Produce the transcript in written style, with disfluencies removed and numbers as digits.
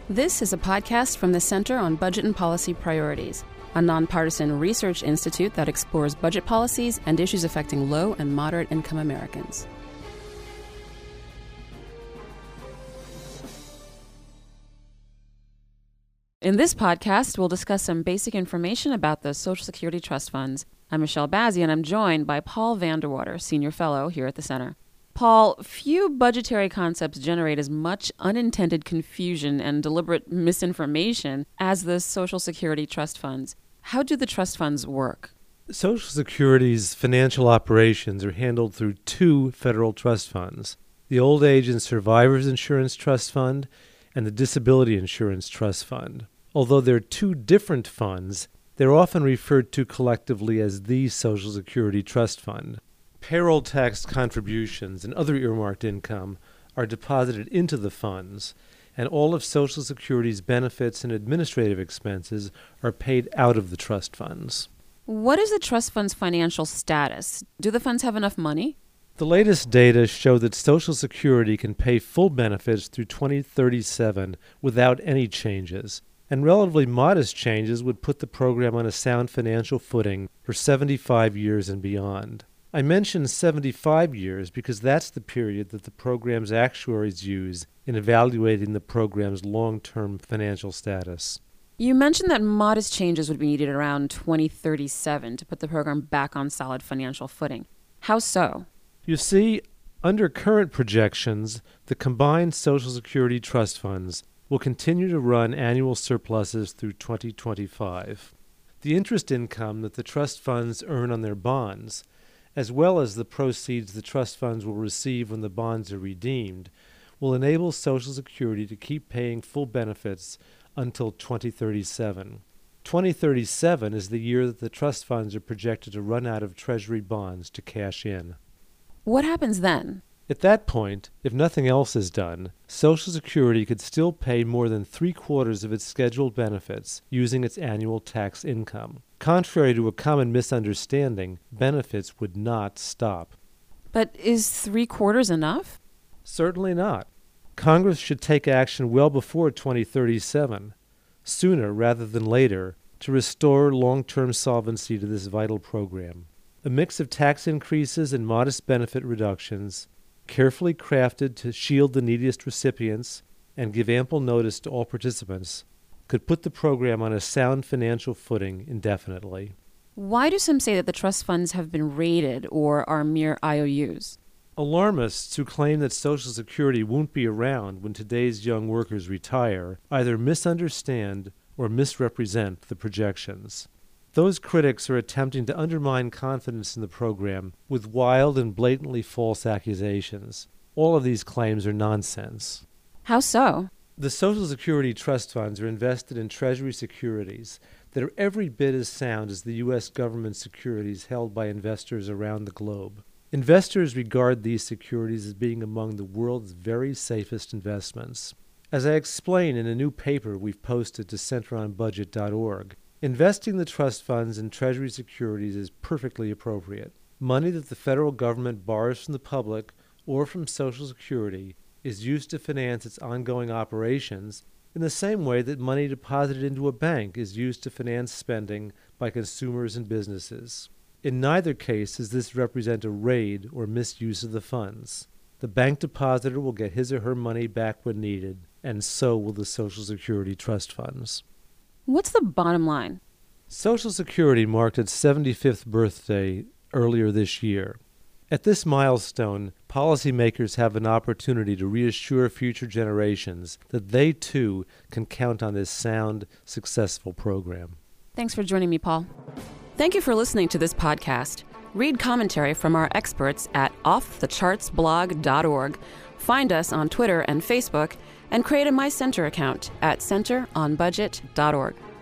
This is a podcast from the Center on Budget and Policy Priorities, a nonpartisan research institute that explores budget policies and issues affecting low and moderate income Americans. In this podcast, we'll discuss some basic information about the Social Security Trust Funds. I'm Michelle Bazzi, and I'm joined by Paul Vanderwater, Senior Fellow here at the Center. Paul, few budgetary concepts generate as much unintended confusion and deliberate misinformation as the Social Security Trust Funds. How do the trust funds work? Social Security's financial operations are handled through two federal trust funds, the Old Age and Survivors Insurance Trust Fund and the Disability Insurance Trust Fund. Although they're two different funds, they're often referred to collectively as the Social Security Trust Fund. Payroll tax contributions and other earmarked income are deposited into the funds, and all of Social Security's benefits and administrative expenses are paid out of the trust funds. What is the trust fund's financial status? Do the funds have enough money? The latest data show that Social Security can pay full benefits through 2037 without any changes, and relatively modest changes would put the program on a sound financial footing for 75 years and beyond. I mentioned 75 years because that's the period that the program's actuaries use in evaluating the program's long-term financial status. You mentioned that modest changes would be needed around 2037 to put the program back on solid financial footing. How so? You see, under current projections, the combined Social Security trust funds will continue to run annual surpluses through 2025. The interest income that the trust funds earn on their bonds, as well as the proceeds the trust funds will receive when the bonds are redeemed, will enable Social Security to keep paying full benefits until 2037. 2037 is the year that the trust funds are projected to run out of Treasury bonds to cash in. What happens then? At that point, if nothing else is done, Social Security could still pay more than 3/4 of its scheduled benefits using its annual tax income. Contrary to a common misunderstanding, benefits would not stop. But is 3/4 enough? Certainly not. Congress should take action well before 2037, sooner rather than later, to restore long-term solvency to this vital program. A mix of tax increases and modest benefit reductions, carefully crafted to shield the neediest recipients and give ample notice to all participants, could put the program on a sound financial footing indefinitely. Why do some say that the trust funds have been raided or are mere IOUs? Alarmists who claim that Social Security won't be around when today's young workers retire either misunderstand or misrepresent the projections. Those critics are attempting to undermine confidence in the program with wild and blatantly false accusations. All of these claims are nonsense. How so? The Social Security trust funds are invested in Treasury securities that are every bit as sound as the U.S. government securities held by investors around the globe. Investors regard these securities as being among the world's very safest investments. As I explain in a new paper we've posted to centeronbudget.org, investing the trust funds in Treasury securities is perfectly appropriate. Money that the federal government borrows from the public or from Social Security is used to finance its ongoing operations in the same way that money deposited into a bank is used to finance spending by consumers and businesses. In neither case does this represent a raid or misuse of the funds. The bank depositor will get his or her money back when needed, and so will the Social Security trust funds. What's the bottom line? Social Security marked its 75th birthday earlier this year. At this milestone, policymakers have an opportunity to reassure future generations that they too can count on this sound, successful program. Thanks for joining me, Paul. Thank you for listening to this podcast. Read commentary from our experts at offthechartsblog.org. Find us on Twitter and Facebook, and create a My Center account at centeronbudget.org.